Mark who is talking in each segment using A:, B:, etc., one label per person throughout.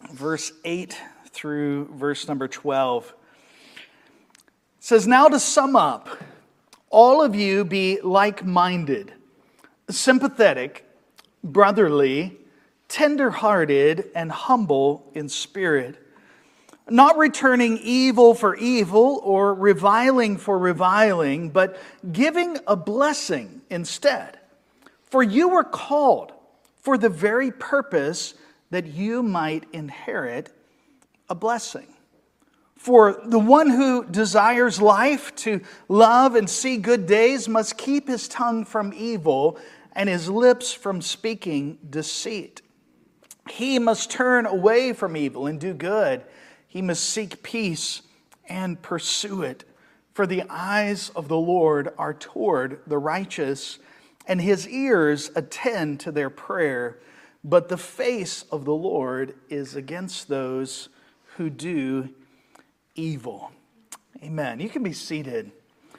A: verse 8 through verse number 12. It says, "Now to sum up, all of you be like-minded, sympathetic, brotherly, tender-hearted, and humble in spirit, not returning evil for evil or reviling for reviling, but giving a blessing instead. For you were called for the very purpose that you might inherit a blessing. For the one who desires life to love and see good days must keep his tongue from evil and his lips from speaking deceit. He must turn away from evil and do good. He must seek peace and pursue it. For the eyes of the Lord are toward the righteous, and his ears attend to their prayer. But the face of the Lord is against those who do evil." Amen. You can be seated.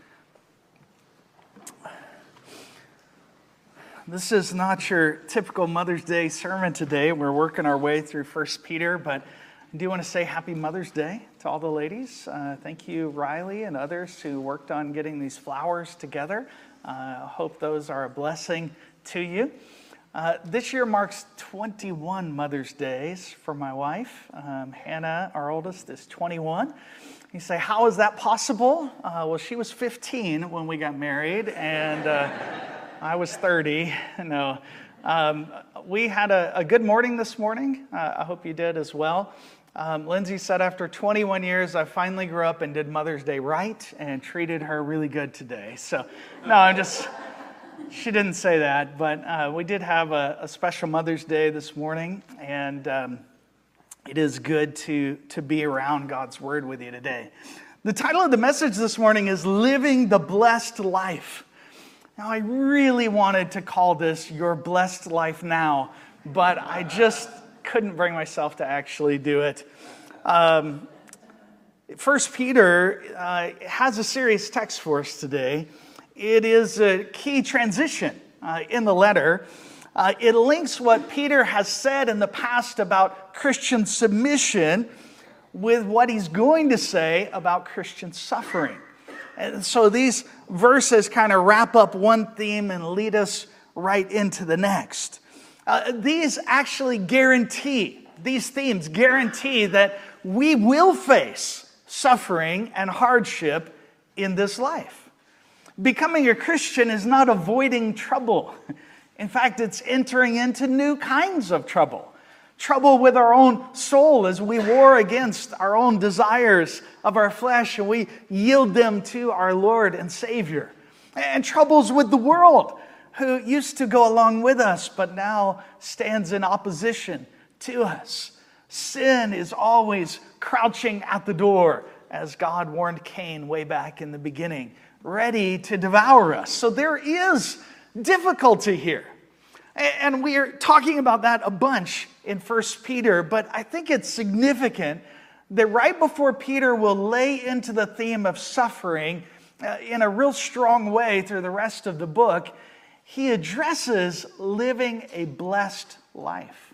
A: This is not your typical Mother's Day sermon today. We're working our way through 1 Peter, but I do want to say Happy Mother's Day to all the ladies. Thank you, Riley, and others who worked on getting these flowers together. I hope those are a blessing to you. This year marks 21 Mother's Days for my wife. Hannah, our oldest, is 21. You say, how is that possible? Well, she was 15 when we got married, and I was 30. No, we had a good morning this morning. I hope you did as well. Lindsay said after 21 years, I finally grew up and did Mother's Day right and treated her really good today. So, no, she didn't say that, but we did have a special Mother's Day this morning, and it is good to be around God's Word with you today. The title of the message this morning is Living the Blessed Life. Now, I really wanted to call this Your Blessed Life Now, but I just couldn't bring myself to actually do it. 1 Peter has a serious text for us today. It is a key transition in the letter. It links what Peter has said in the past about Christian submission with what he's going to say about Christian suffering. And so these verses kind of wrap up one theme and lead us right into the next. These themes guarantee that we will face suffering and hardship in this life. Becoming a Christian is not avoiding trouble. In fact, it's entering into new kinds of trouble. Trouble with our own soul as we war against our own desires of our flesh and we yield them to our Lord and Savior. And troubles with the world, who used to go along with us but now stands in opposition to us. Sin is always crouching at the door, as God warned Cain way back in the beginning, ready to devour us. So there is difficulty here. And we are talking about that a bunch in 1 Peter, but I think it's significant that right before Peter will lay into the theme of suffering in a real strong way through the rest of the book, he addresses living a blessed life.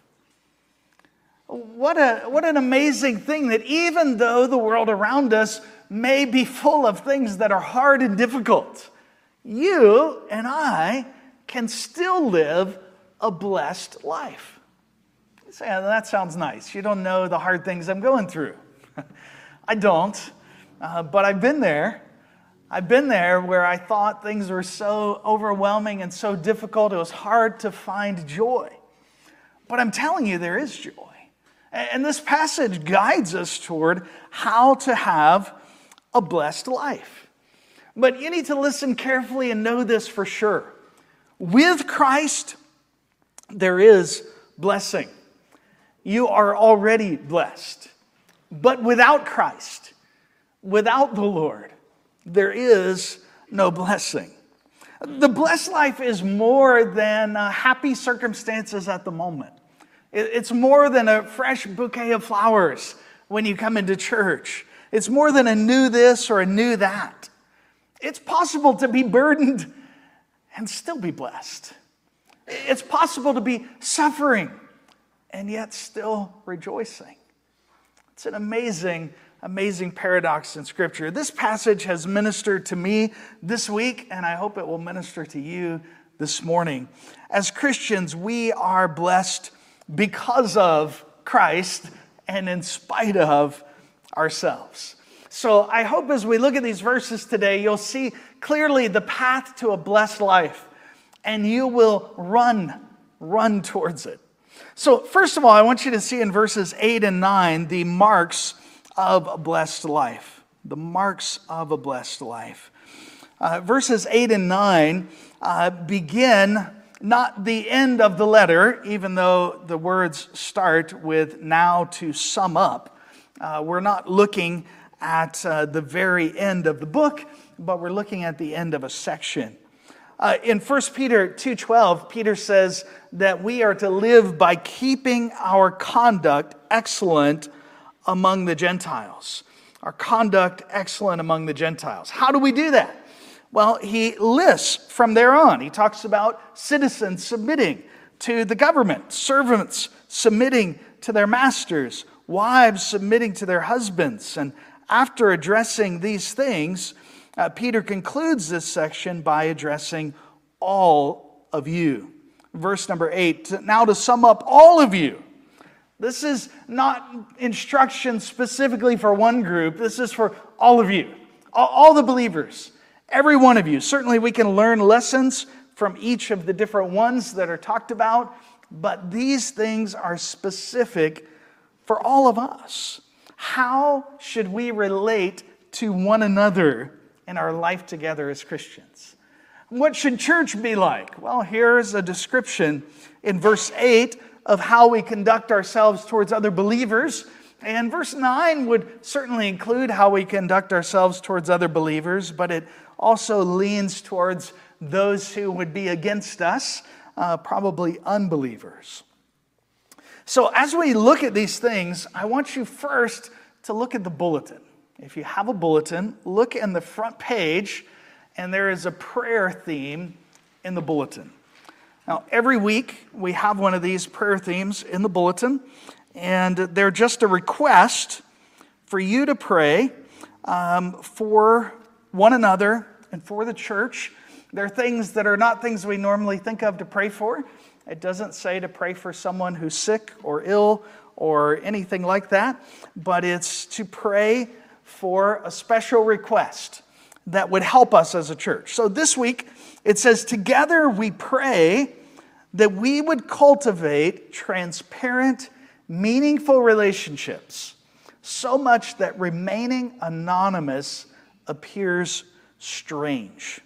A: What an amazing thing that even though the world around us may be full of things that are hard and difficult, you and I can still live a blessed life. You say, oh, that sounds nice. You don't know the hard things I'm going through. I don't, but I've been there. I've been there where I thought things were so overwhelming and so difficult, it was hard to find joy. But I'm telling you, there is joy. And this passage guides us toward how to have a blessed life. But you need to listen carefully and know this for sure. With Christ, there is blessing. You are already blessed. But without Christ, without the Lord, there is no blessing. The blessed life is more than happy circumstances at the moment. It's more than a fresh bouquet of flowers when you come into church. It's more than a new this or a new that. It's possible to be burdened and still be blessed. It's possible to be suffering and yet still rejoicing. It's an amazing paradox in Scripture. This passage has ministered to me this week, and I hope it will minister to you this morning. As Christians, we are blessed because of Christ and in spite of ourselves. So I hope as we look at these verses today, you'll see clearly the path to a blessed life, and you will run towards it. So first of all, I want you to see in verses 8 and 9 the marks of a blessed life. The marks of a blessed life. Verses 8 and 9 begin not the end of the letter, even though the words start with now to sum up. We're not looking at the very end of the book, but we're looking at the end of a section. In 1 Peter 2:12, Peter says that we are to live by keeping our conduct excellent among the Gentiles. Our conduct excellent among the Gentiles. How do we do that? Well, he lists from there on. He talks about citizens submitting to the government, servants submitting to their masters, wives submitting to their husbands. And after addressing these things, Peter concludes this section by addressing all of you. Verse number 8, now to sum up all of you. This is not instruction specifically for one group. This is for all of you, all the believers, every one of you. Certainly we can learn lessons from each of the different ones that are talked about, but these things are specific for all of us. How should we relate to one another in our life together as Christians? What should church be like? Well, here's a description in verse 8 of how we conduct ourselves towards other believers. And verse 9 would certainly include how we conduct ourselves towards other believers, but it also leans towards those who would be against us, probably unbelievers. So as we look at these things, I want you first to look at the bulletin. If you have a bulletin, look in the front page, and there is a prayer theme in the bulletin. Now, every week we have one of these prayer themes in the bulletin, and they're just a request for you to pray for one another and for the church. They're things that are not things we normally think of to pray for. It doesn't say to pray for someone who's sick or ill or anything like that, but it's to pray for a special request that would help us as a church. So this week, it says, together we pray that we would cultivate transparent, meaningful relationships, so much that remaining anonymous appears strange.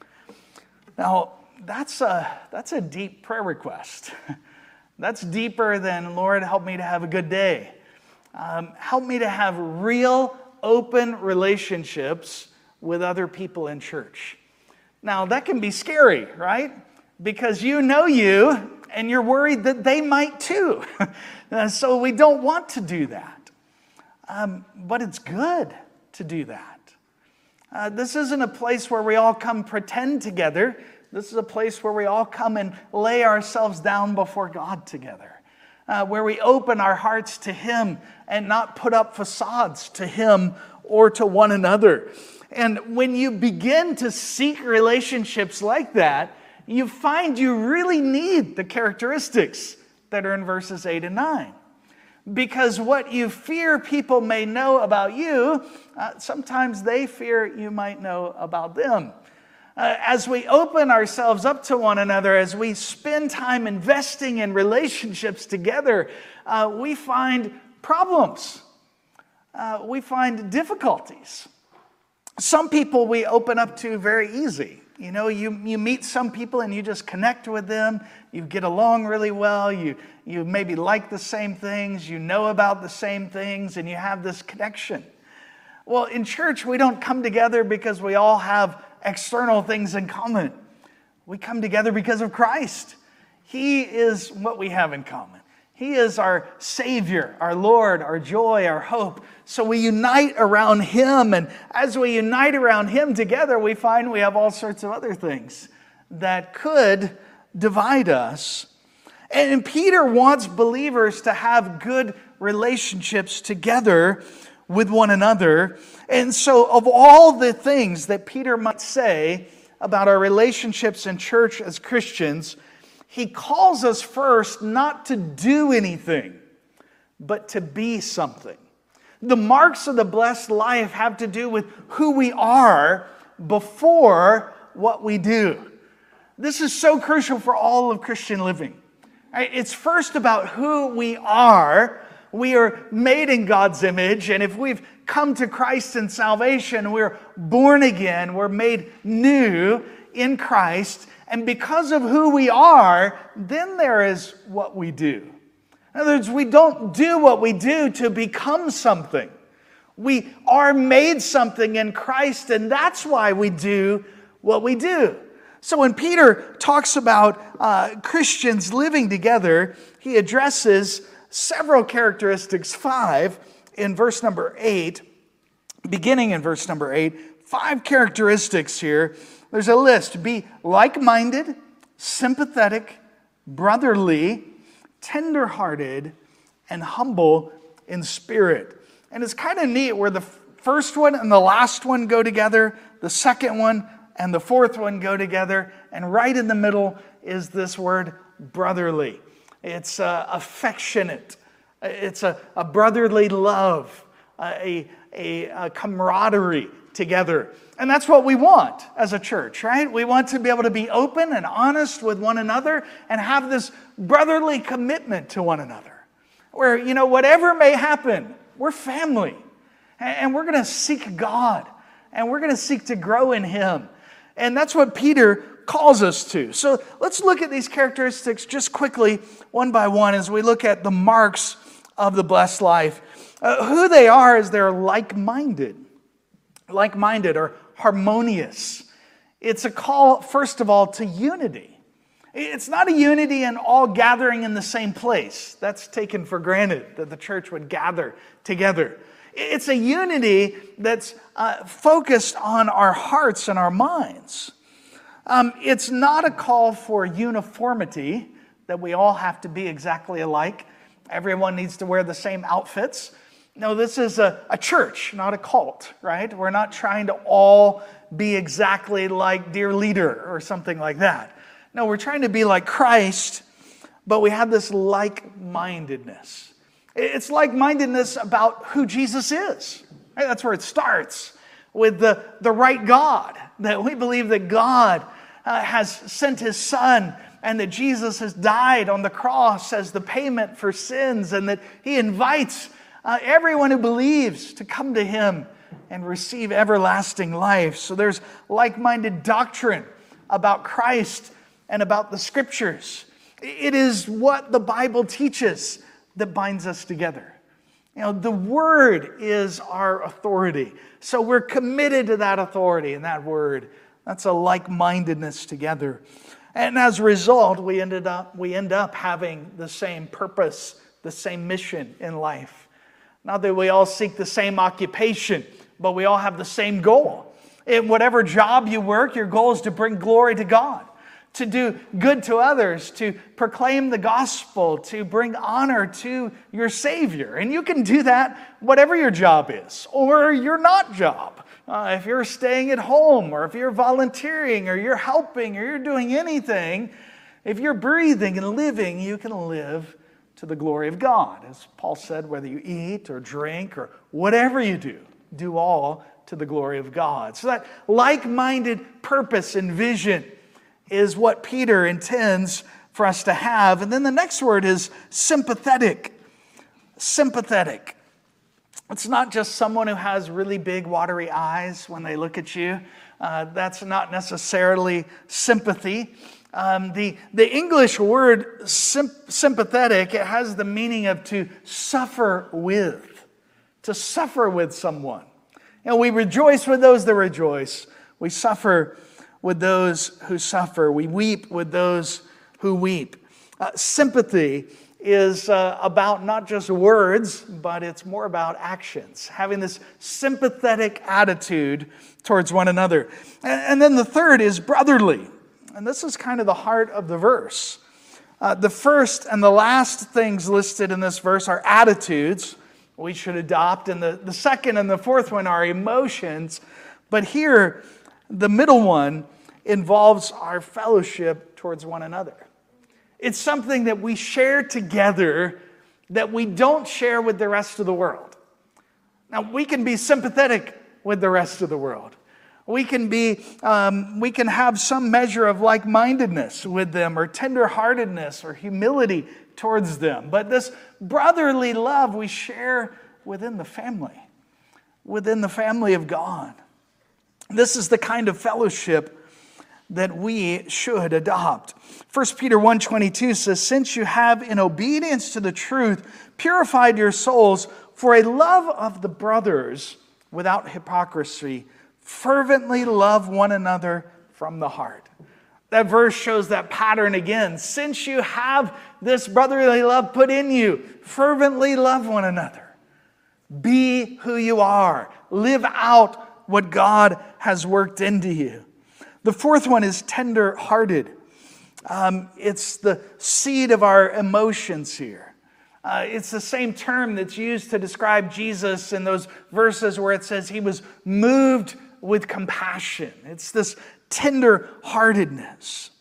A: Now, that's a deep prayer request. That's deeper than, Lord, help me to have a good day. Help me to have real, open relationships with other people in church. Now, that can be scary, right? Because you know you, and you're worried that they might too. So we don't want to do that. But it's good to do that. This isn't a place where we all come pretend together. This is a place where we all come and lay ourselves down before God together. Where we open our hearts to Him and not put up facades to Him or to one another. And when you begin to seek relationships like that, you find you really need the characteristics that are in verses 8 and 9. Because what you fear people may know about you, sometimes they fear you might know about them. As we open ourselves up to one another, as we spend time investing in relationships together, we find problems. We find difficulties. Some people we open up to very easy. You know, you meet some people and you just connect with them. You get along really well. You maybe like the same things. You know about the same things, and you have this connection. Well, in church, we don't come together because we all have external things in common. We come together because of Christ. He is what we have in common. He is our Savior, our Lord, our joy, our hope. So we unite around Him, and as we unite around Him together, we find we have all sorts of other things that could divide us. And Peter wants believers to have good relationships together with one another. And so of all the things that Peter might say about our relationships in church as Christians, he calls us first not to do anything, but to be something. The marks of the blessed life have to do with who we are before what we do. This is so crucial for all of Christian living. It's first about who we are. We are made in God's image, and if we've come to Christ in salvation, we're born again, we're made new in Christ, and because of who we are, then there is what we do. In other words, we don't do what we do to become something. We are made something in Christ, and that's why we do what we do. So when Peter talks about Christians living together, he addresses several characteristics, 5 in verse number 8, beginning in verse number 8, 5 characteristics here. There's a list. Be like-minded, sympathetic, brotherly, tender-hearted, and humble in spirit. And it's kind of neat where the first one and the last one go together, the second one and the fourth one go together, and right in the middle is this word brotherly. It's affectionate. It's a brotherly love, a camaraderie together. And that's what we want as a church, right? We want to be able to be open and honest with one another and have this brotherly commitment to one another. Where, whatever may happen, we're family. And we're going to seek God. And we're going to seek to grow in Him. And that's what Peter calls us to. So let's look at these characteristics just quickly, one by one, as we look at the marks of the blessed life. Who they are is they're like-minded. Like-minded or harmonious. It's a call, first of all, to unity. It's not a unity in all gathering in the same place. That's taken for granted, that the church would gather together. It's a unity that's focused on our hearts and our minds. It's not a call for uniformity, that we all have to be exactly alike. Everyone needs to wear the same outfits. No, this is a church, not a cult, right? We're not trying to all be exactly like dear leader or something like that. No, we're trying to be like Christ, but we have this like-mindedness. It's like-mindedness about who Jesus is. Right? That's where it starts, with the right God. That we believe that God has sent His Son, and that Jesus has died on the cross as the payment for sins, and that He invites everyone who believes to come to Him and receive everlasting life. So there's like-minded doctrine about Christ and about the Scriptures. It is what the Bible teaches that binds us together. The Word is our authority. So we're committed to that authority and that Word. That's a like-mindedness together. And as a result, we end up having the same purpose, the same mission in life. Not that we all seek the same occupation, but we all have the same goal. In whatever job you work, your goal is to bring glory to God, to do good to others, to proclaim the gospel, to bring honor to your Savior. And you can do that whatever your job is, or your not job. If you're staying at home, or if you're volunteering, or you're helping, or you're doing anything, if you're breathing and living, you can live to the glory of God. As Paul said, whether you eat or drink or whatever you do all to the glory of God. So that like-minded purpose and vision is what Peter intends for us to have. And then the next word is sympathetic. Sympathetic. It's not just someone who has really big watery eyes when they look at you. That's not necessarily sympathy. The English word sympathetic, it has the meaning of to suffer with. To suffer with someone. We rejoice with those that rejoice. We suffer with those who suffer. We weep with those who weep. Sympathy is about not just words, but it's more about actions. Having this sympathetic attitude towards one another. And then the third is brotherly. And this is kind of the heart of the verse. The first and the last things listed in this verse are attitudes we should adopt, and the second and the fourth one are emotions. But here, the middle one involves our fellowship towards one another. It's something that we share together that we don't share with the rest of the world. Now, we can be sympathetic with the rest of the world. We can have some measure of like-mindedness with them, or tender-heartedness, or humility towards them. But this brotherly love we share within the family of God. This is the kind of fellowship that we should adopt. 1 Peter 1:22 says, "Since you have, in obedience to the truth, purified your souls for a love of the brothers without hypocrisy, fervently love one another from the heart." That verse shows that pattern again. Since you have this brotherly love put in you, fervently love one another. Be who you are. Live out what God has worked into you. The fourth one is tender-hearted. It's the seed of our emotions here. It's the same term that's used to describe Jesus in those verses where it says he was moved with compassion. It's this tender-heartedness.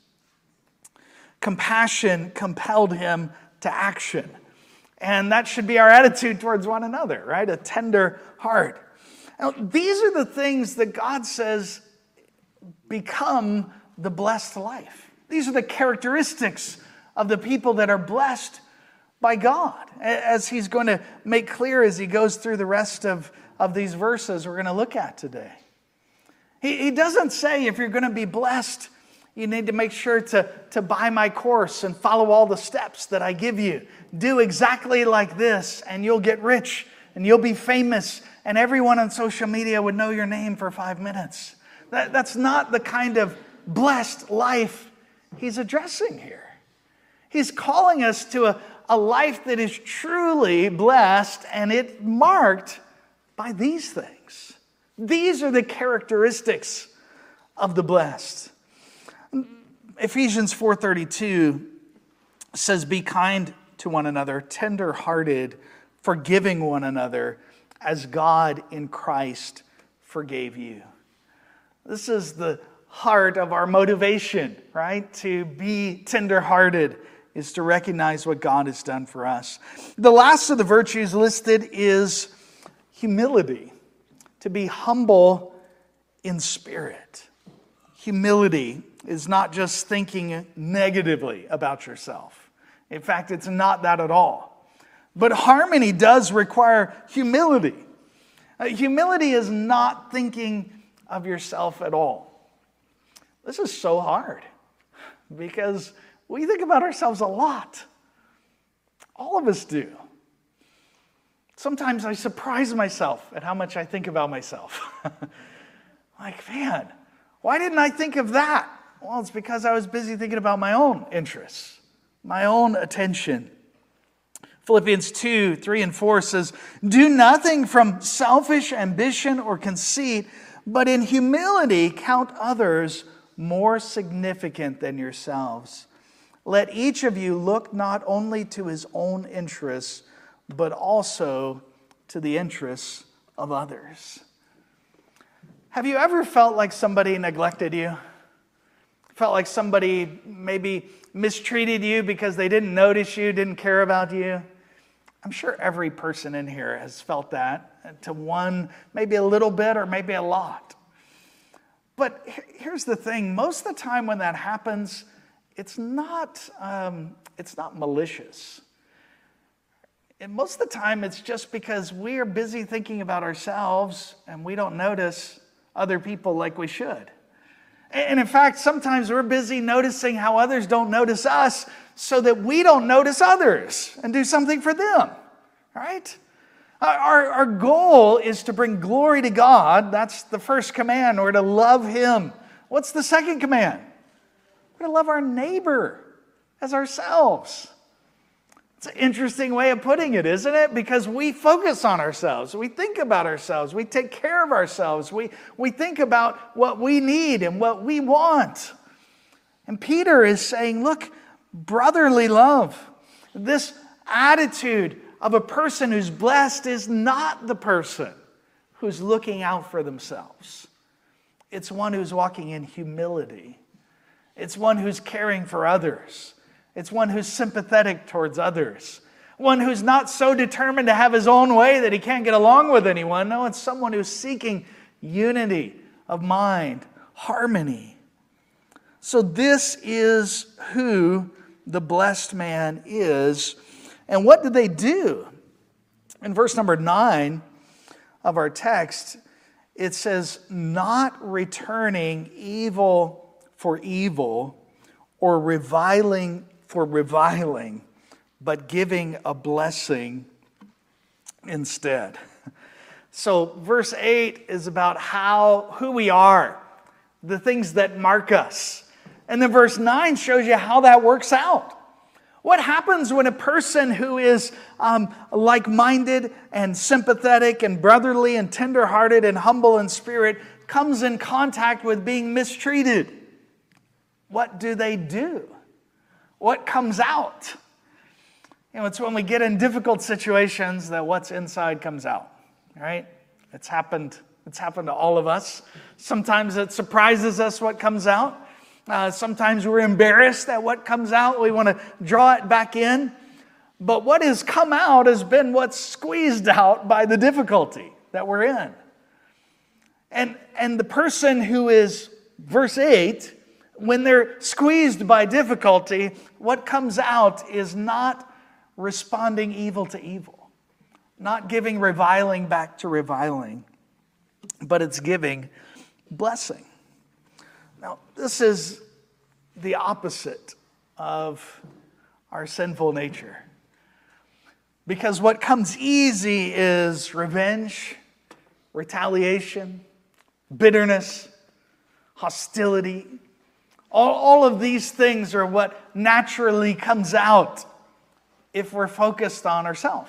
A: Compassion compelled him to action. And that should be our attitude towards one another, right? A tender heart. Now, these are the things that God says become the blessed life. These are the characteristics of the people that are blessed by God, as he's going to make clear as he goes through the rest of these verses we're going to look at today. He doesn't say if you're going to be blessed, you need to make sure to buy my course and follow all the steps that I give you. Do exactly like this and you'll get rich and you'll be famous and everyone on social media would know your name for 5 minutes. That's not the kind of blessed life he's addressing here. He's calling us to a life that is truly blessed, and it's marked by these things. These are the characteristics of the blessed. Ephesians 4:32 says, "Be kind to one another, tender-hearted, forgiving one another, as God in Christ forgave you." This is the heart of our motivation, right? To be tender-hearted is to recognize what God has done for us. The last of the virtues listed is humility, to be humble in spirit. Humility is not just thinking negatively about yourself. In fact, it's not that at all. But harmony does require humility. Humility is not thinking of yourself at all. This is so hard because we think about ourselves a lot. All of us do. Sometimes I surprise myself at how much I think about myself. Like, man, why didn't I think of that? Well, it's because I was busy thinking about my own interests, my own attention. Philippians 2:3-4 says, "Do nothing from selfish ambition or conceit, but in humility count others more significant than yourselves. Let each of you look not only to his own interests, but also to the interests of others." Have you ever felt like somebody neglected you? Felt like somebody maybe mistreated you because they didn't notice you, didn't care about you? I'm sure every person in here has felt that to one, maybe a little bit or maybe a lot. But here's the thing. Most of the time when that happens, it's not malicious. And most of the time it's just because we are busy thinking about ourselves and we don't notice other people like we should. And in fact, sometimes we're busy noticing how others don't notice us so that we don't notice others and do something for them, right? Our goal is to bring glory to God. That's the first command, or to love Him. What's the second command? We're to love our neighbor as ourselves. It's an interesting way of putting it, isn't it? Because we focus on ourselves. We think about ourselves. We take care of ourselves. We think about what we need and what we want. And Peter is saying, look, brotherly love. This attitude of a person who's blessed is not the person who's looking out for themselves. It's one who's walking in humility. It's one who's caring for others. It's one who's sympathetic towards others. One who's not so determined to have his own way that he can't get along with anyone. No, it's someone who's seeking unity of mind, harmony. So this is who the blessed man is. And what do they do? In verse number 9 of our text, it says, not returning evil for evil or reviling for reviling, but giving a blessing instead. So verse 8 is about who we are, the things that mark us. And then verse 9 shows you how that works out. What happens when a person who is like-minded and sympathetic and brotherly and tender-hearted and humble in spirit comes in contact with being mistreated? What do they do? What comes out? It's when we get in difficult situations that what's inside comes out, right? It's happened to all of us. Sometimes it surprises us what comes out. Sometimes we're embarrassed at what comes out. We want to draw it back in. But what has come out has been what's squeezed out by the difficulty that we're in. And the person who is, verse 8, when they're squeezed by difficulty, what comes out is not responding evil to evil, not giving reviling back to reviling, but it's giving blessing. Now, this is the opposite of our sinful nature. Because what comes easy is revenge, retaliation, bitterness, hostility. All of these things are what naturally comes out if we're focused on ourselves.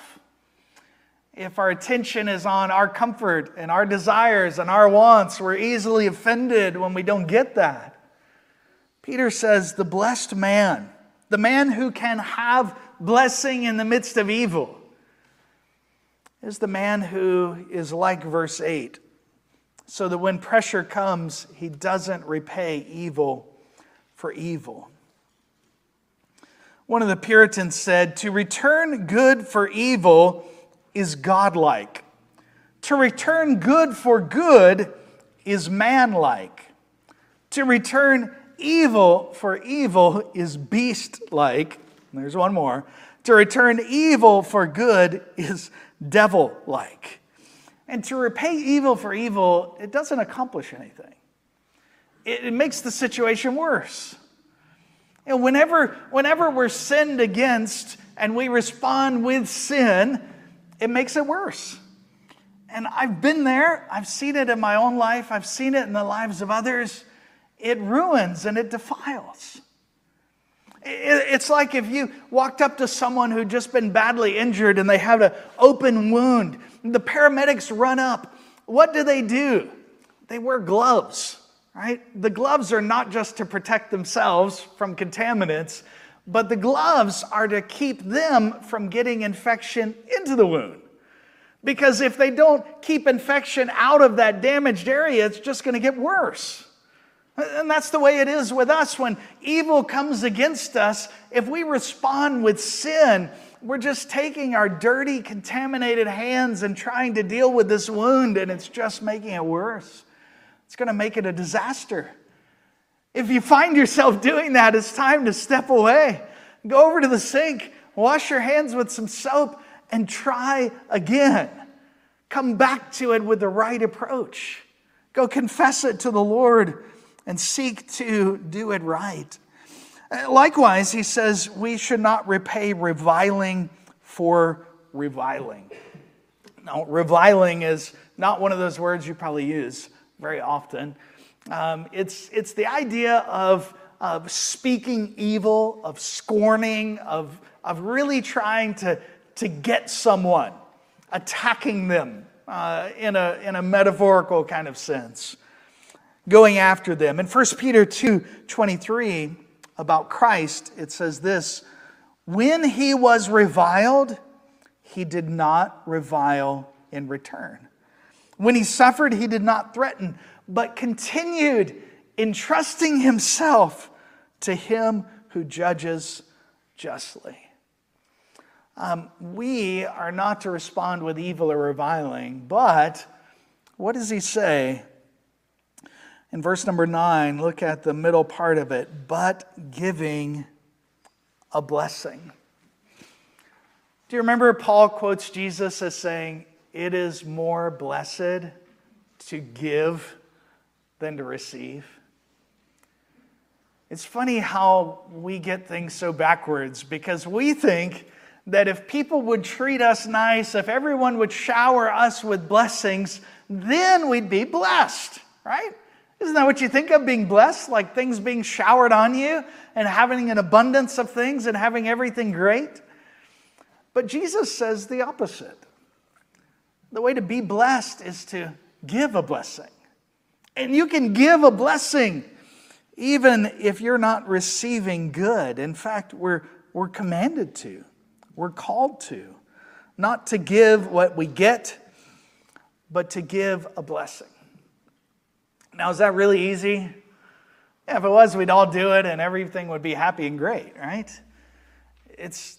A: If our attention is on our comfort and our desires and our wants, we're easily offended when we don't get that. Peter says the blessed man, the man who can have blessing in the midst of evil, is the man who is like verse 8, so that when pressure comes, he doesn't repay evil for evil. One of the Puritans said, to return good for evil is godlike. To return good for good is manlike. To return evil for evil is beast-like. There's one more. To return evil for good is devil-like. And to repay evil for evil, it doesn't accomplish anything. It makes the situation worse. And whenever we're sinned against and we respond with sin, it makes it worse. And I've been there. I've seen it in my own life. I've seen it in the lives of others. It ruins and it defiles. It's like if you walked up to someone who'd just been badly injured and they have an open wound. The paramedics run up. What do? They wear gloves, right? The gloves are not just to protect themselves from contaminants, but the gloves are to keep them from getting infection into the wound. Because if they don't keep infection out of that damaged area, it's just going to get worse. And that's the way it is with us. When evil comes against us, if we respond with sin, we're just taking our dirty, contaminated hands and trying to deal with this wound, and it's just making it worse. It's going to make it a disaster. If you find yourself doing that, it's time to step away. Go over to the sink, wash your hands with some soap, and try again. Come back to it with the right approach. Go confess it to the Lord and seek to do it right. Likewise, he says we should not repay reviling for reviling. Now, reviling is not one of those words you probably use very often. It's the idea of speaking evil, of scorning, of really trying to get someone, attacking them in a metaphorical kind of sense, going after them. In 1 Peter 2:23, about Christ, it says this: when he was reviled, he did not revile in return. When he suffered, he did not threaten, but continued entrusting himself to him who judges justly. We are not to respond with evil or reviling, but what does he say? In verse number 9, look at the middle part of it. But giving a blessing. Do you remember Paul quotes Jesus as saying, it is more blessed to give than to receive? It's funny how we get things so backwards, because we think that if people would treat us nice, if everyone would shower us with blessings, then we'd be blessed, right? Isn't that what you think of, being blessed? Like things being showered on you and having an abundance of things and having everything great? But Jesus says the opposite. The way to be blessed is to give a blessing. And you can give a blessing even if you're not receiving good. In fact, we're commanded to. We're called to. Not to give what we get, but to give a blessing. Now, is that really easy? Yeah, if it was, we'd all do it and everything would be happy and great, right? It's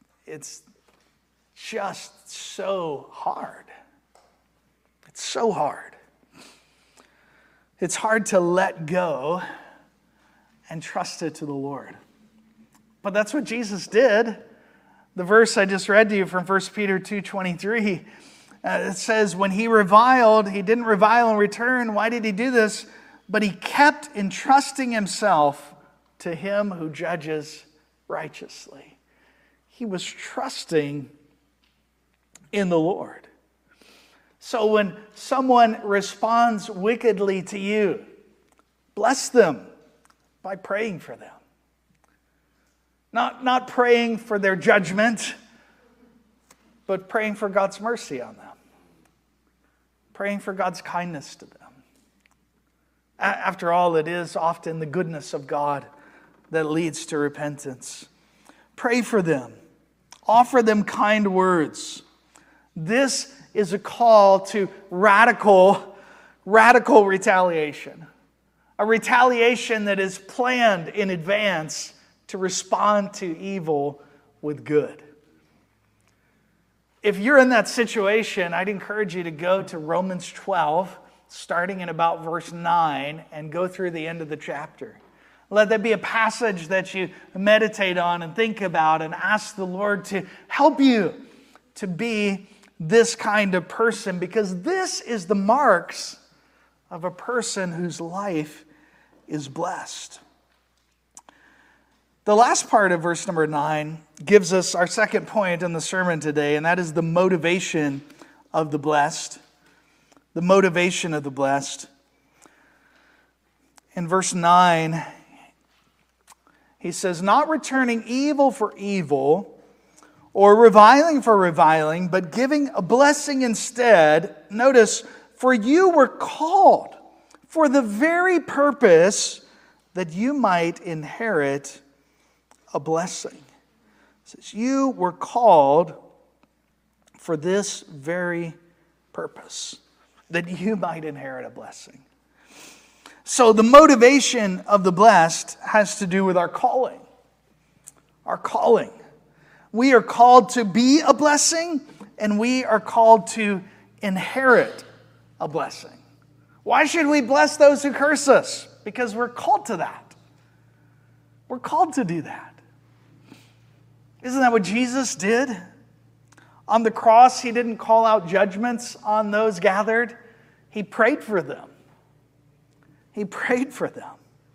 A: just so hard. It's so hard. It's hard to let go and trust it to the Lord. But that's what Jesus did. The verse I just read to you from 1 Peter 2:23, it says, when he reviled, he didn't revile in return. Why did he do this? But he kept entrusting himself to him who judges righteously. He was trusting in the Lord. So when someone responds wickedly to you, bless them by praying for them. Not praying for their judgment, but praying for God's mercy on them. Praying for God's kindness to them. After all, it is often the goodness of God that leads to repentance. Pray for them. Offer them kind words. This is a call to radical retaliation. A retaliation that is planned in advance to respond to evil with good. If you're in that situation, I'd encourage you to go to Romans 12, starting in about verse 9, and go through the end of the chapter. Let that be a passage that you meditate on and think about and ask the Lord to help you to be this kind of person, because this is the marks of a person whose life is blessed. The last part of verse number 9 gives us our second point in the sermon today, and that is the motivation of the blessed. The motivation of the blessed. In verse 9, he says, not returning evil for evil or reviling for reviling, but giving a blessing instead. Notice, for you were called for the very purpose that you might inherit a blessing. It says, you were called for this very purpose, that you might inherit a blessing. So the motivation of the blessed has to do with our calling. Our calling. We are called to be a blessing, and we are called to inherit a blessing. Why should we bless those who curse us? Because we're called to that. We're called to do that. Isn't that what Jesus did? On the cross, he didn't call out judgments on those gathered. He prayed for them. He prayed for them.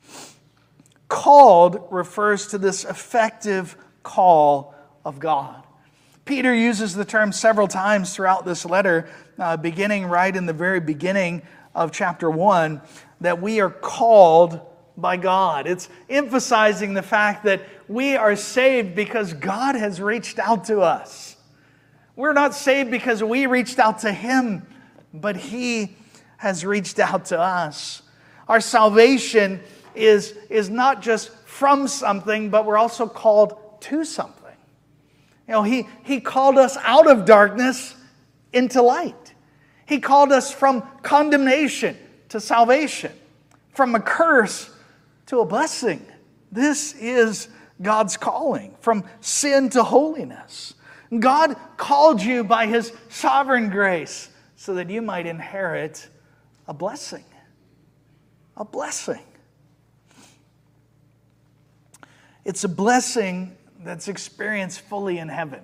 A: Called refers to this effective call of God. Peter uses the term several times throughout this letter, beginning right in the very beginning of chapter 1, that we are called by God. It's emphasizing the fact that we are saved because God has reached out to us. We're not saved because we reached out to Him, but He has reached out to us. Our salvation is not just from something, but we're also called to something. He called us out of darkness into light. He called us from condemnation to salvation, from a curse to a blessing. This is God's calling, from sin to holiness. God called you by His sovereign grace so that you might inherit a blessing. A blessing. It's a blessing that's experienced fully in heaven.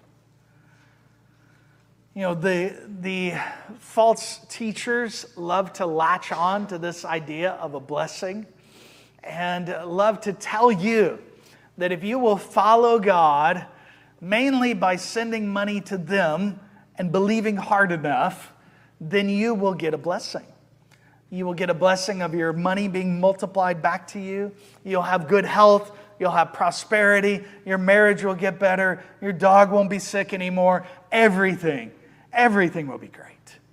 A: The false teachers love to latch on to this idea of a blessing and love to tell you that if you will follow God, mainly by sending money to them and believing hard enough, then you will get a blessing. You will get a blessing of your money being multiplied back to you. You'll have good health. You'll have prosperity. Your marriage will get better. Your dog won't be sick anymore. Everything will be great.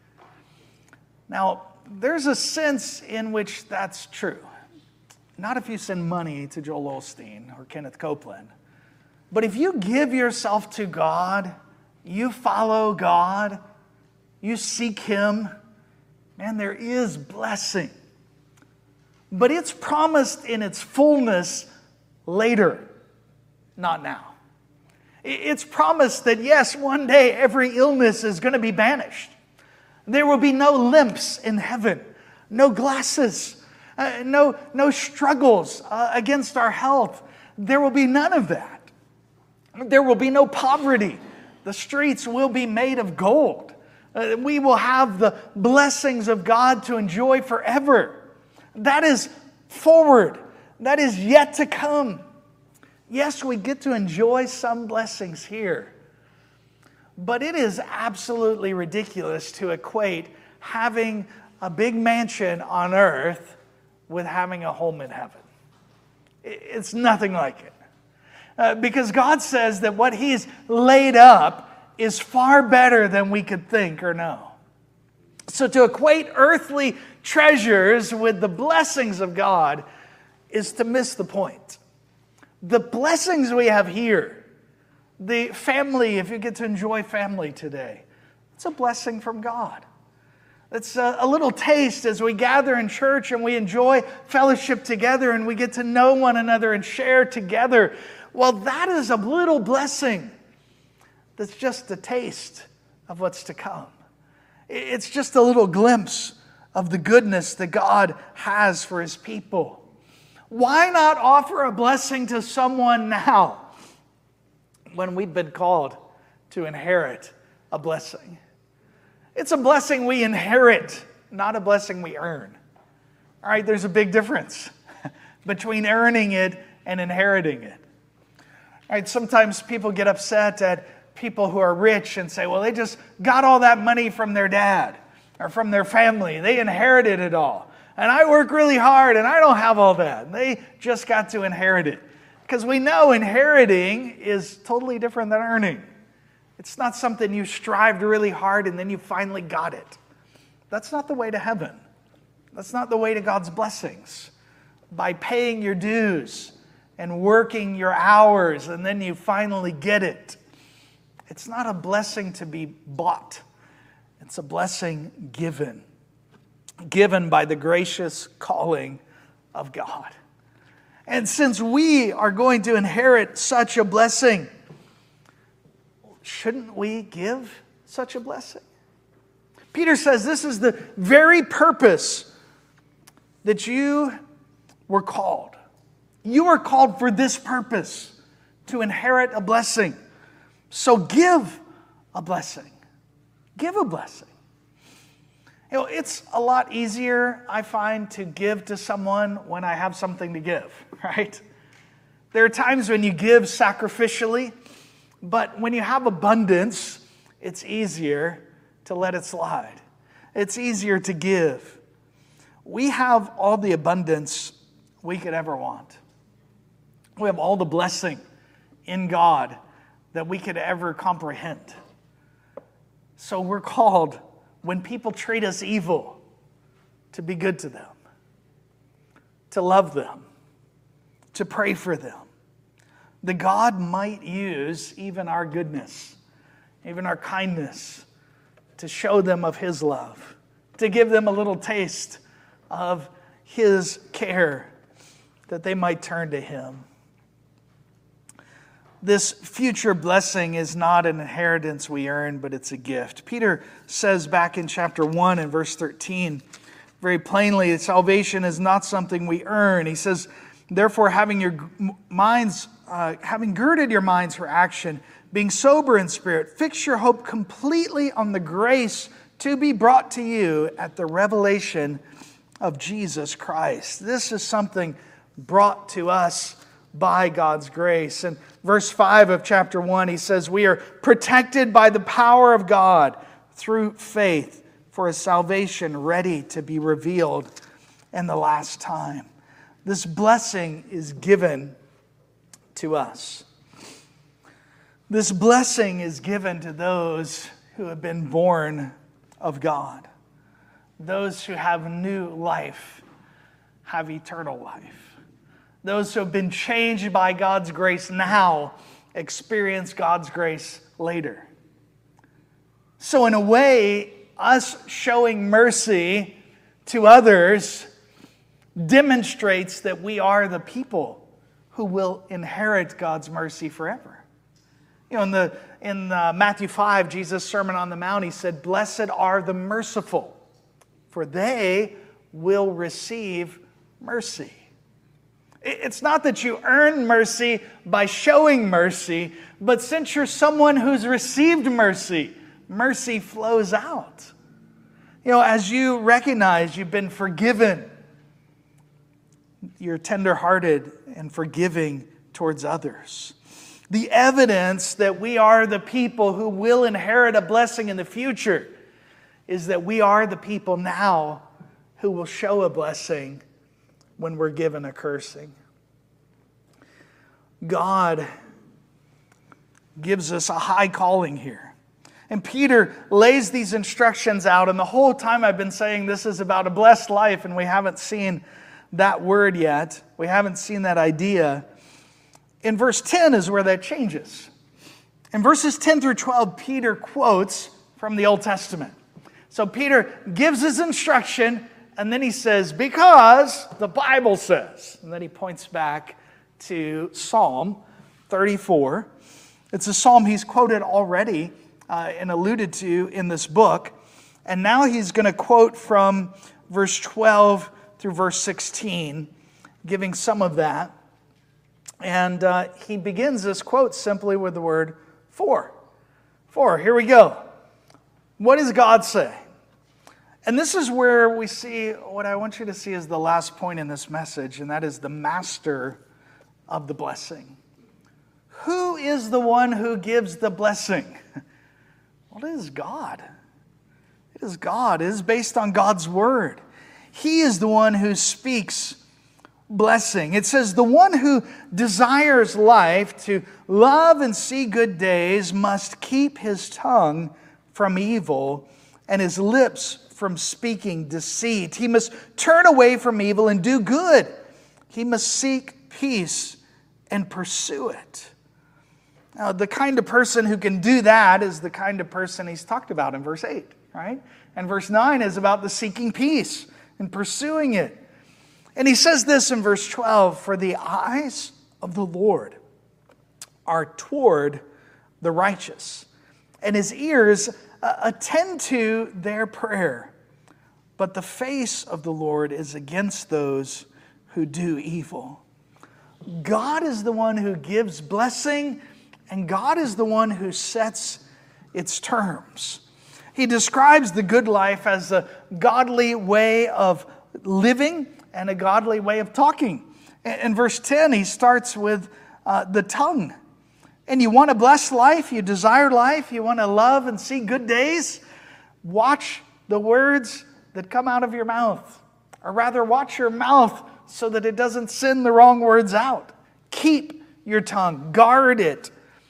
A: Now, there's a sense in which that's true. Not if you send money to Joel Osteen or Kenneth Copeland. But if you give yourself to God, you follow God, you seek Him, man, there is blessing. But it's promised in its fullness later, not now. It's promised that, yes, one day every illness is going to be banished. There will be no limps in heaven, no glasses, no struggles against our health. There will be none of that. There will be no poverty. The streets will be made of gold. We will have the blessings of God to enjoy forever. That is forward. That is yet to come. Yes, we get to enjoy some blessings here. But it is absolutely ridiculous to equate having a big mansion on earth with having a home in heaven. It's nothing like it. Because God says that what He's laid up is far better than we could think or know. So to equate earthly treasures with the blessings of God is to miss the point. The blessings we have here, the family, if you get to enjoy family today, it's a blessing from God. It's a little taste as we gather in church and we enjoy fellowship together and we get to know one another and share together. Well, that is a little blessing that's just a taste of what's to come. It's just a little glimpse of the goodness that God has for His people. Why not offer a blessing to someone now when we've been called to inherit a blessing? It's a blessing we inherit, not a blessing we earn. All right, there's a big difference between earning it and inheriting it. All right, sometimes people get upset at people who are rich and say, well, they just got all that money from their dad or from their family. They inherited it all. And I work really hard and I don't have all that. They just got to inherit it. Because we know inheriting is totally different than earning. It's not something you strived really hard and then you finally got it. That's not the way to heaven. That's not the way to God's blessings. By paying your dues and working your hours and then you finally get it. It's not a blessing to be bought. It's a blessing given. Given by the gracious calling of God. And since we are going to inherit such a blessing, shouldn't we give such a blessing? Peter says this is the very purpose that you were called. You were called for this purpose, to inherit a blessing. So give a blessing. Give a blessing. You know, it's a lot easier, I find, to give to someone when I have something to give, right? There are times when you give sacrificially, but when you have abundance, it's easier to let it slide. It's easier to give. We have all the abundance we could ever want. We have all the blessing in God that we could ever comprehend. So we're called, when people treat us evil, to be good to them, to love them, to pray for them. That God might use even our goodness, even our kindness, to show them of His love, to give them a little taste of His care, that they might turn to Him. This future blessing is not an inheritance we earn, but it's a gift. Peter says back in chapter 1 and verse 13, very plainly, that salvation is not something we earn. He says, therefore, having girded your minds for action, being sober in spirit, fix your hope completely on the grace to be brought to you at the revelation of Jesus Christ. This is something brought to us by God's grace. In verse 5 of chapter 1, he says, we are protected by the power of God through faith for a salvation ready to be revealed in the last time. This blessing is given to us. This blessing is given to those who have been born of God. Those who have new life have eternal life. Those who have been changed by God's grace now experience God's grace later. So in a way, us showing mercy to others demonstrates that we are the people who will inherit God's mercy forever. You know, in Matthew 5, Jesus' Sermon on the Mount, He said, blessed are the merciful, for they will receive mercy. It's not that you earn mercy by showing mercy, but since you're someone who's received mercy, mercy flows out. You know, as you recognize you've been forgiven, you're tenderhearted and forgiving towards others. The evidence that we are the people who will inherit a blessing in the future is that we are the people now who will show a blessing when we're given a cursing. God gives us a high calling here. And Peter lays these instructions out, and the whole time I've been saying this is about a blessed life, and we haven't seen that word yet. We haven't seen that idea. In verse 10 is where that changes. In verses 10 through 12, Peter quotes from the Old Testament. So Peter gives his instruction, and then he says, because the Bible says. And then he points back to Psalm 34. It's a psalm he's quoted already and alluded to in this book. And now he's going to quote from verse 12 through verse 16, giving some of that. And he begins this quote simply with the word for. For, here we go. What does God say? And this is where we see, what I want you to see is the last point in this message, and that is the master of the blessing. Who is the one who gives the blessing? Well, it is God. It is God. It is based on God's word. He is the one who speaks blessing. It says, the one who desires life to love and see good days must keep his tongue from evil and his lips from speaking deceit. He must turn away from evil and do good. He must seek peace and pursue it. Now, the kind of person who can do that is the kind of person he's talked about in verse 8, right? And verse 9 is about the seeking peace and pursuing it. And he says this in verse 12, for the eyes of the Lord are toward the righteous, and his ears attend to their prayer. But the face of the Lord is against those who do evil. God is the one who gives blessing, and God is the one who sets its terms. He describes the good life as a godly way of living and a godly way of talking. In verse 10, he starts with the tongue. And you want a blessed life, you desire life, you want to love and see good days, watch the words that come out of your mouth. Or rather, watch your mouth so that it doesn't send the wrong words out. Keep your tongue, guard it.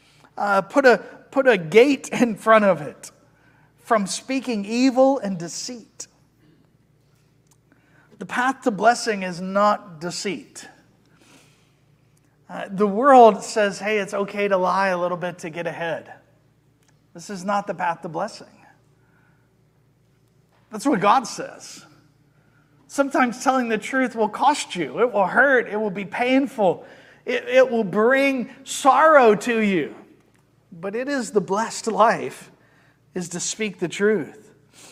A: Put a gate in front of it from speaking evil and deceit. The path to blessing is not deceit. The world says, hey, it's okay to lie a little bit to get ahead. This is not the path to blessing. That's what God says. Sometimes telling the truth will cost you. It will hurt. It will be painful. It will bring sorrow to you. But it is the blessed life, is to speak the truth.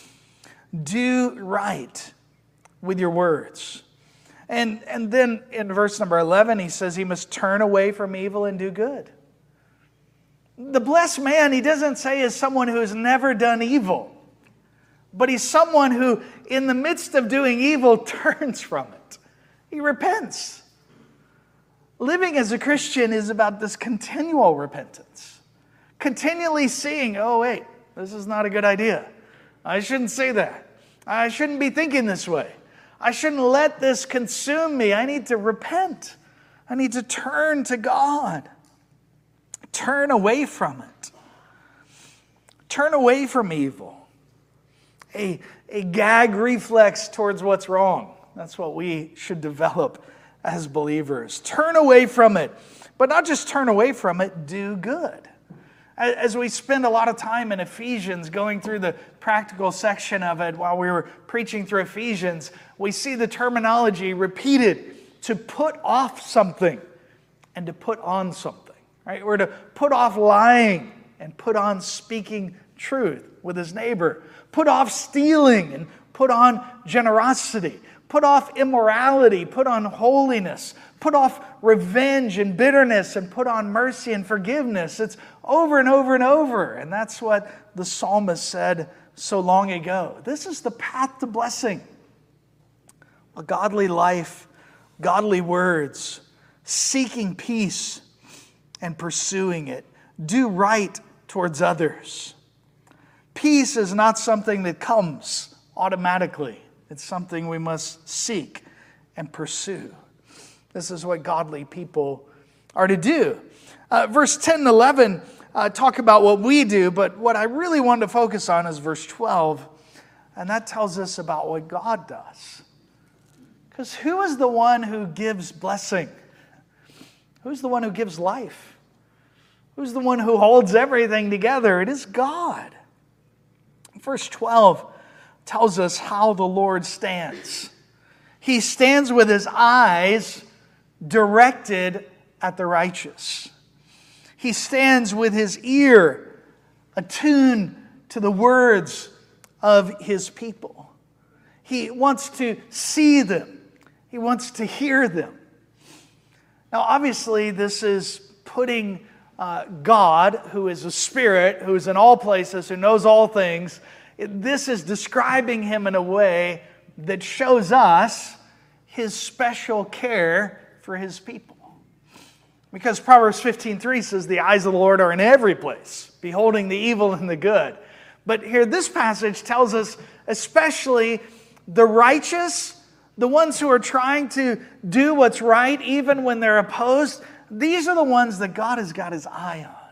A: Do right with your words. And then in verse number 11, he says he must turn away from evil and do good. The blessed man, he doesn't say, is someone who has never done evil. But he's someone who, in the midst of doing evil, turns from it. He repents. Living as a Christian is about this continual repentance. Continually seeing, oh wait, this is not a good idea. I shouldn't say that. I shouldn't be thinking this way. I shouldn't let this consume me. I need to repent. I need to turn to God. Turn away from it. Turn away from evil. A gag reflex towards what's wrong. That's what we should develop as believers. Turn away from it. But not just turn away from it, do good. As we spend a lot of time in Ephesians going through the practical section of it while we were preaching through Ephesians, we see the terminology repeated: to put off something and to put on something. Right? We're to put off lying and put on speaking truth with his neighbor. Put off stealing and put on generosity. Put off immorality, put on holiness. Put off revenge and bitterness and put on mercy and forgiveness. It's over and over and over. And that's what the psalmist said so long ago. This is the path to blessing. A godly life, godly words, seeking peace and pursuing it. Do right towards others. Peace is not something that comes automatically. It's something we must seek and pursue. This is what godly people are to do. Verse 10 and 11 talk about what we do, but what I really wanted to focus on is verse 12, and that tells us about what God does. Because who is the one who gives blessing? Who's the one who gives life? Who's the one who holds everything together? It is God. Verse 12 tells us how the Lord stands. He stands with his eyes directed at the righteous. He stands with his ear attuned to the words of his people. He wants to see them. He wants to hear them. Now, obviously, this is putting God, who is a spirit, who is in all places, who knows all things, this is describing him in a way that shows us his special care for his people. Because Proverbs 15:3 says, the eyes of the Lord are in every place, beholding the evil and the good. But here this passage tells us especially the righteous, the ones who are trying to do what's right even when they're opposed, these are the ones that God has got his eye on.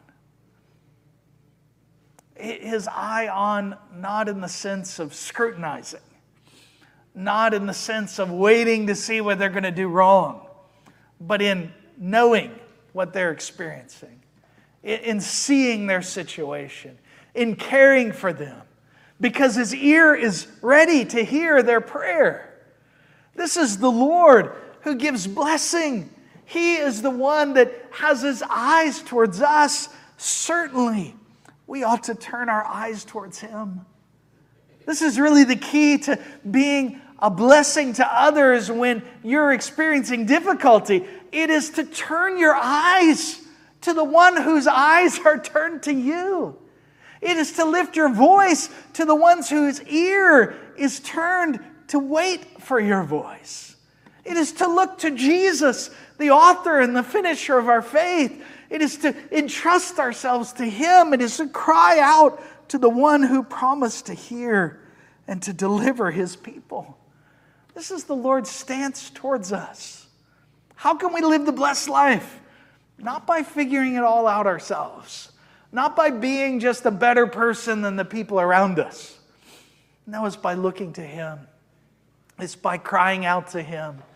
A: His eye on, not in the sense of scrutinizing, not in the sense of waiting to see what they're going to do wrong, but in knowing what they're experiencing, in seeing their situation, in caring for them, because his ear is ready to hear their prayer. This is the Lord who gives blessing. He is the one that has his eyes towards us. Certainly, we ought to turn our eyes towards him. This is really the key to being a blessing to others when you're experiencing difficulty. It is to turn your eyes to the one whose eyes are turned to you. It is to lift your voice to the ones whose ear is turned to wait for your voice. It is to look to Jesus, the author and the finisher of our faith. It is to entrust ourselves to him. It is to cry out to the one who promised to hear and to deliver his people. This is the Lord's stance towards us. How can we live the blessed life? Not by figuring it all out ourselves. Not by being just a better person than the people around us. No, it's by looking to him. It's by crying out to him.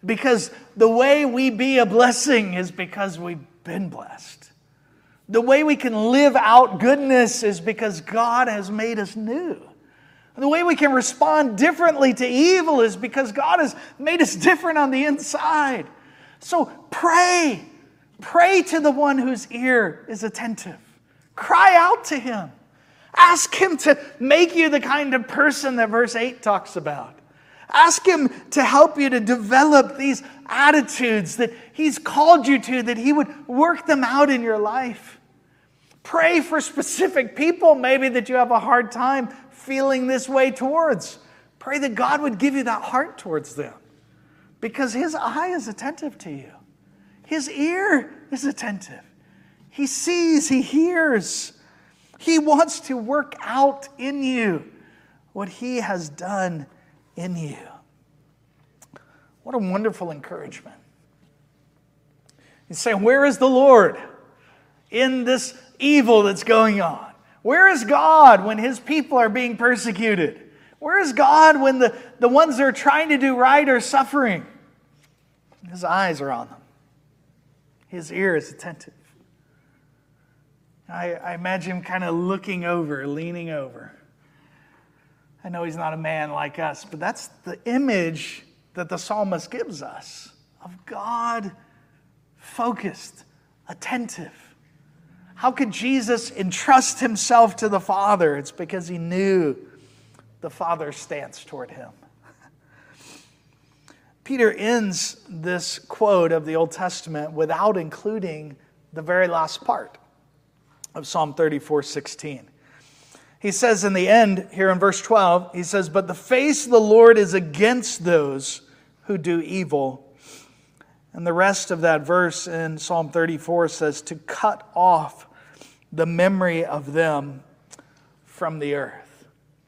A: Because the way we be a blessing is because we've been blessed. The way we can live out goodness is because God has made us new. The way we can respond differently to evil is because God has made us different on the inside. So pray. Pray to the one whose ear is attentive. Cry out to Him. Ask Him to make you the kind of person that verse 8 talks about. Ask Him to help you to develop these attitudes that He's called you to, that He would work them out in your life. Pray for specific people maybe that you have a hard time feeling this way towards. Pray that God would give you that heart towards them, because His eye is attentive to you. His ear is attentive. He sees, He hears. He wants to work out in you what He has done in you. What a wonderful encouragement. You say, where is the Lord in this evil that's going on? Where is God when His people are being persecuted? Where is God when the ones that are trying to do right are suffering? His eyes are on them. His ear is attentive. I imagine Him kind of looking over, leaning over. I know He's not a man like us, but that's the image that the psalmist gives us of God focused, attentive. How could Jesus entrust Himself to the Father? It's because He knew the Father's stance toward Him. Peter ends this quote of the Old Testament without including the very last part of Psalm 34:16. He says in the end, here in verse 12, he says, but the face of the Lord is against those who do evil. And the rest of that verse in Psalm 34 says, to cut off the memory of them from the earth.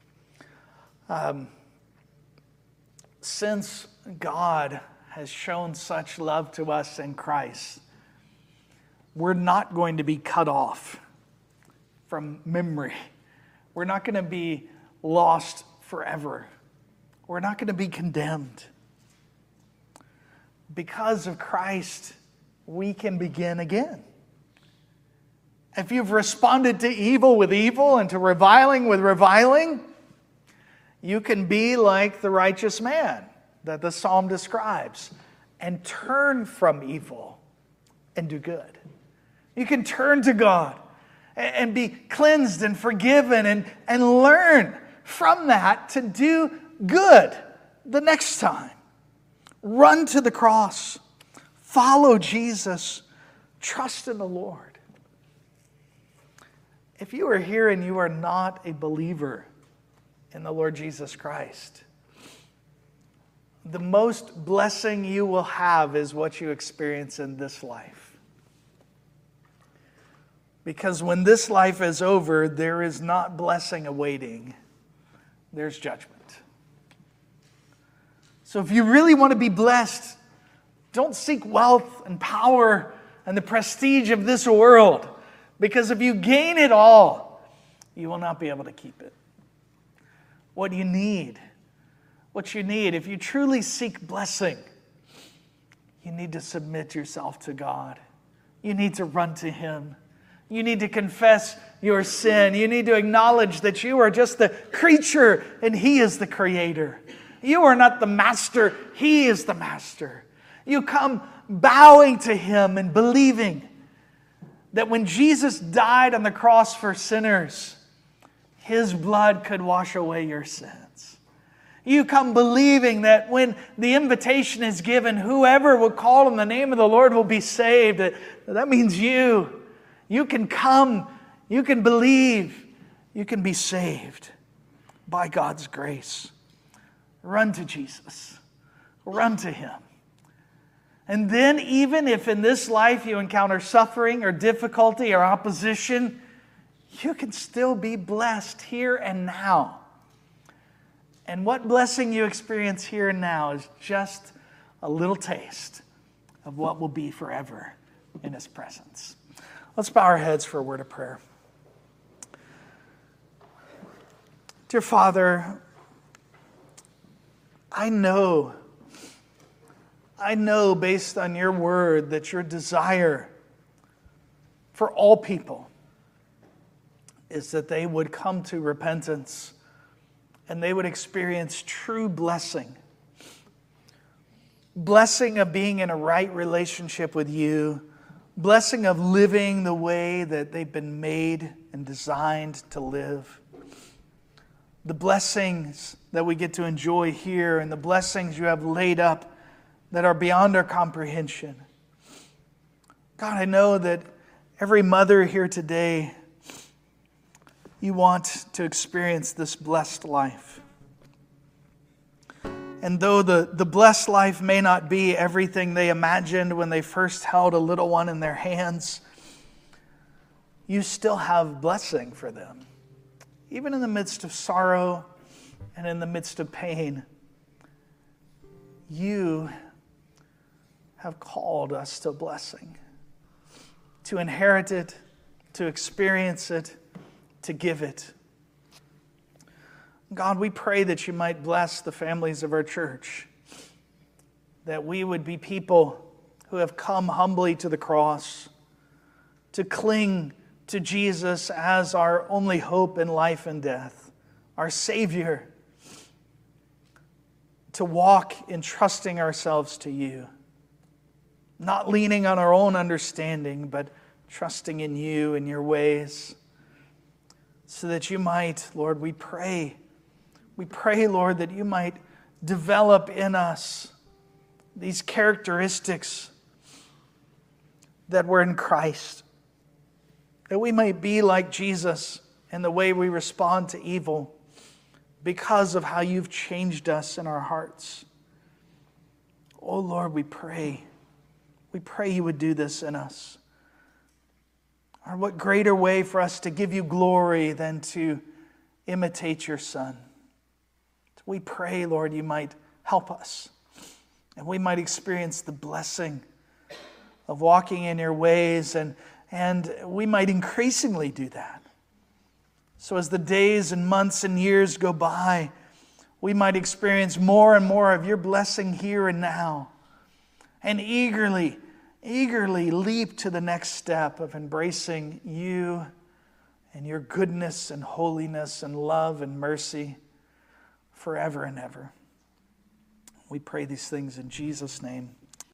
A: Since God has shown such love to us in Christ, we're not going to be cut off from memory. We're not going to be lost forever. We're not going to be condemned. Because of Christ, we can begin again. If you've responded to evil with evil and to reviling with reviling, you can be like the righteous man that the psalm describes and turn from evil and do good. You can turn to God and be cleansed and forgiven and learn from that to do good the next time. Run to the cross. Follow Jesus. Trust in the Lord. If you are here and you are not a believer in the Lord Jesus Christ, the most blessing you will have is what you experience in this life. Because when this life is over, there is not blessing awaiting. There's judgment. So if you really want to be blessed, don't seek wealth and power and the prestige of this world. Because if you gain it all, you will not be able to keep it. What you need, if you truly seek blessing, you need to submit yourself to God. You need to run to Him. You need to confess your sin. You need to acknowledge that you are just the creature and He is the creator. You are not the master. He is the master. You come bowing to Him and believing that when Jesus died on the cross for sinners, His blood could wash away your sins. You come believing that when the invitation is given, whoever will call on the name of the Lord will be saved. That means you. You can come, you can believe, you can be saved by God's grace. Run to Jesus. Run to Him. And then even if in this life you encounter suffering or difficulty or opposition, you can still be blessed here and now. And what blessing you experience here and now is just a little taste of what will be forever in His presence. Let's bow our heads for a word of prayer. Dear Father, I know I know based on your word that your desire for all people is that they would come to repentance and they would experience true blessing. Blessing of being in a right relationship with you. Blessing of living the way that they've been made and designed to live. The blessings that we get to enjoy here and the blessings you have laid up that are beyond our comprehension. God, I know that every mother here today, you want to experience this blessed life. And though the blessed life may not be everything they imagined when they first held a little one in their hands, you still have blessing for them. Even in the midst of sorrow and in the midst of pain, you have called us to blessing, to inherit it, to experience it, to give it. God, we pray that you might bless the families of our church, that we would be people who have come humbly to the cross, to cling to Jesus as our only hope in life and death, our Savior, to walk in trusting ourselves to you, not leaning on our own understanding, but trusting in you and your ways, so that you might, Lord, we pray, Lord, that you might develop in us these characteristics that were in Christ, that we might be like Jesus in the way we respond to evil because of how you've changed us in our hearts. Oh Lord, we pray you would do this in us. Or what greater way for us to give you glory than to imitate your Son. We pray, Lord, you might help us, and we might experience the blessing of walking in your ways, and we might increasingly do that. So as the days and months and years go by, we might experience more and more of your blessing here and now, and eagerly leap to the next step of embracing you and your goodness and holiness and love and mercy forever and ever. We pray these things in Jesus' name.